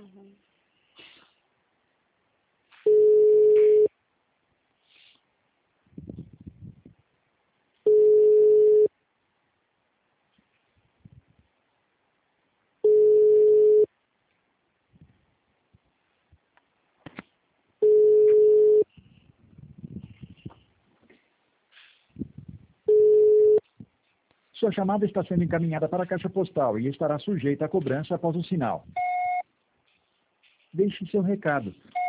Uhum. Sua chamada está sendo encaminhada para a caixa postal e estará sujeita a cobrança após o sinal. Deixe seu recado.